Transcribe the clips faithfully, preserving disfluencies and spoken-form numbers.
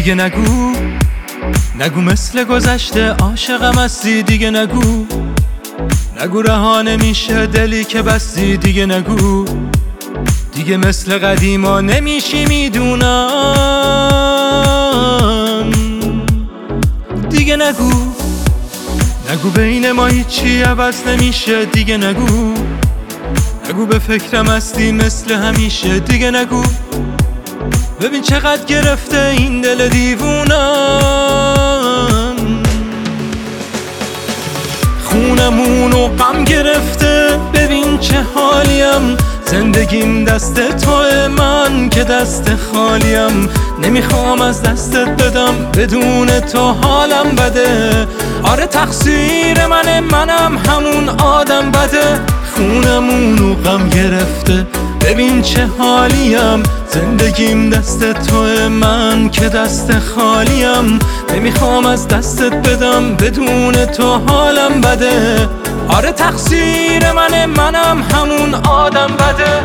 دیگه نگو نگو مثل گذشته عاشقم هستی، دیگه نگو نگو رها نمیشه دلی که بستی، دیگه نگو دیگه مثل قدیما نمیشی میدونم، دیگه نگو نگو بین ما هیچی عوض نمیشه، دیگه نگو نگو به فکرم هستی مثل همیشه، دیگه نگو ببین چقدر گرفته این دل دیوونم، خونمونو غم گرفته ببین چه حالیم، زندگیم دست توه من که دست خالیم، نمیخوام از دستت بدم بدون تو حالم بده، آره تقصیر منه منم همون آدم بده، خونمونو غم گرفته ببین چه حالیم، زندگیم دست توه من که دست خالیم، نمیخوام از دستت بدم بدون تو حالم بده، آره تقصیر منه منم همون آدم بده.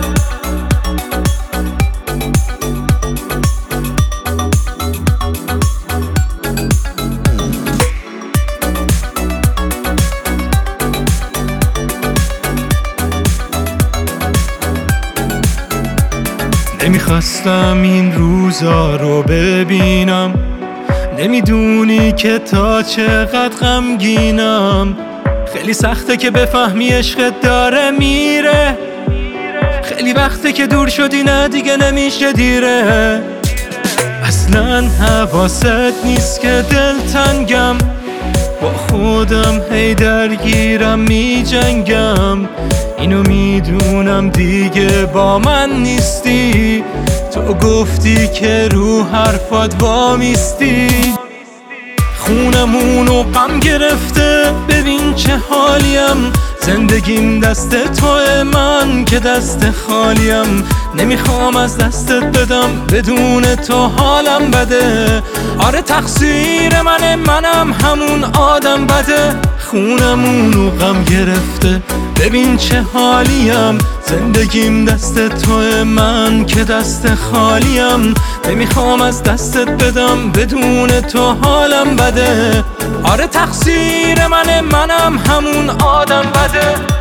نمیخواستم این روزا رو ببینم، نمیدونی که تا چقدر غمگینم، خیلی سخته که بفهمی عشقت داره میره، خیلی وقته که دور شدی نه دیگه نمیشه دیره، اصلا حواست نیست که دلتنگم، با خودم هی درگیرم میجنگم، اینو میدونم دیگه با من نیستی، تو گفتی که رو حرفات وامیستی، خونمونو غم گرفته ببین چه حالیم، زندگیم دست توه من که دست خالیم، نمیخوام از دستت بدم بدون تو حالم بده، آره تقصیر منه منم همون آدم بده، خونمونو غم گرفته ببین چه حالیم، زندگیم دست توه من که دست خالیم، نمیخوام از دستت بدم بدون تو حالم بده، آره تقصیر منه منم همون آدم بده.